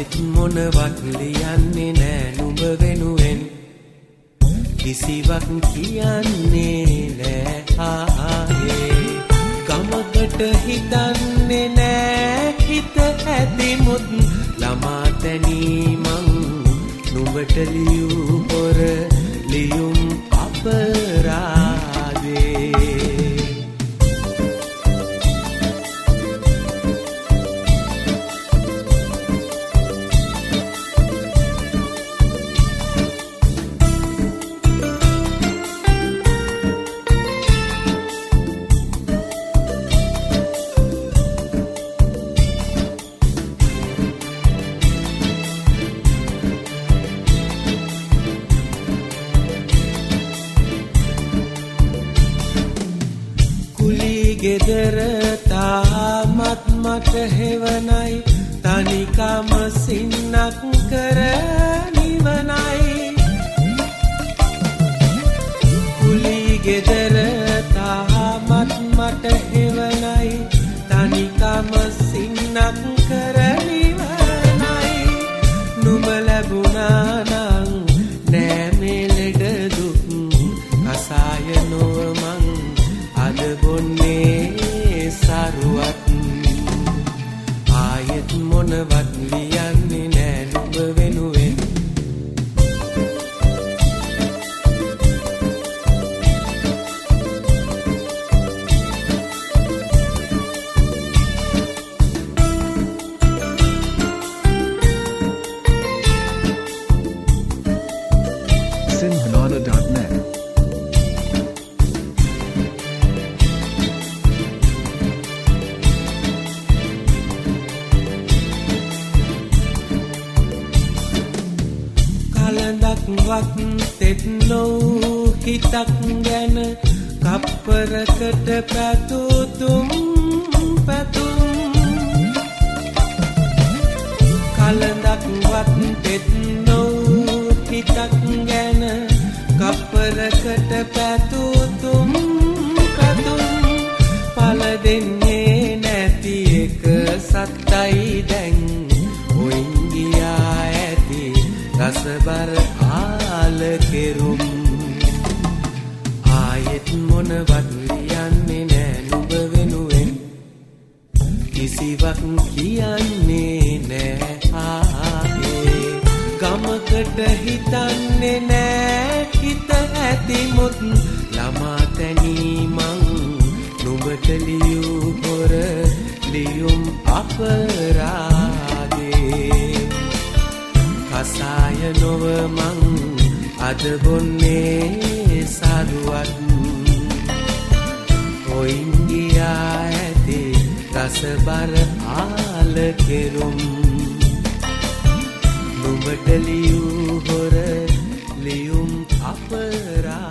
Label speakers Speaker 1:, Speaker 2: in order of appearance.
Speaker 1: ආයෙත් මොනවත් ලියන්නේ නෑ නුඹ වෙනුවෙන් කිසිවක් කියන්නේ නෑ ආයේ ගමකට හිතන්නේ නෑ හිත ඇතිමුත් ළමා තැනීමං නුඹට ලියූ පොර ලියුම් අපරාදේ ගෙදර තාමත් මට හෙවනයි තනිකම සින්නක් කර නිවනයි කුලී ගෙදර තාමත් මට හෙවනයි තනිකම සින්නක් කර නිවනයි නුඹ ලැබුණා නම් නෑ මේ ලෙඩ දුක් කසාය නොවමං අද බොන්නේ සරුවත් ආයෙත් මොනවත් ලියන්නේ නෑ නුඹ වෙනුවෙන්
Speaker 2: Sinhanada.net
Speaker 1: වත් තෙත් නොවූ හිතක් ගැන කප්පරකට පැතුතුම් පැතුම් කලඳක් වත් තෙත් නොවූ හිතක් ගැන කප්පරකට පැතුතුම් පැතුම් පල දෙන්නේ නැති එක සත්තයි දැන් ඔයින් ගියා ඇති රසබර ආල කෙරුම් ආයෙත් මොනවත් ලියන්නේ නෑ නුඹ වෙනුවෙන් කිසිවක් කියන්නේ නෑ ආයේ ගමකට හිතන්නේ නෑ හිත ඇතිමුත් ළමා තැනීමං නුඹට ලියූ පොර ලියුම් අපරාදේ කසාය නොවමං අද බොන්නේ සරුවත් ඔයින් ගියා ඇති රසබර ආල කෙරුම් නුඹට ලියූ හොර ලියුම් අපරාදේ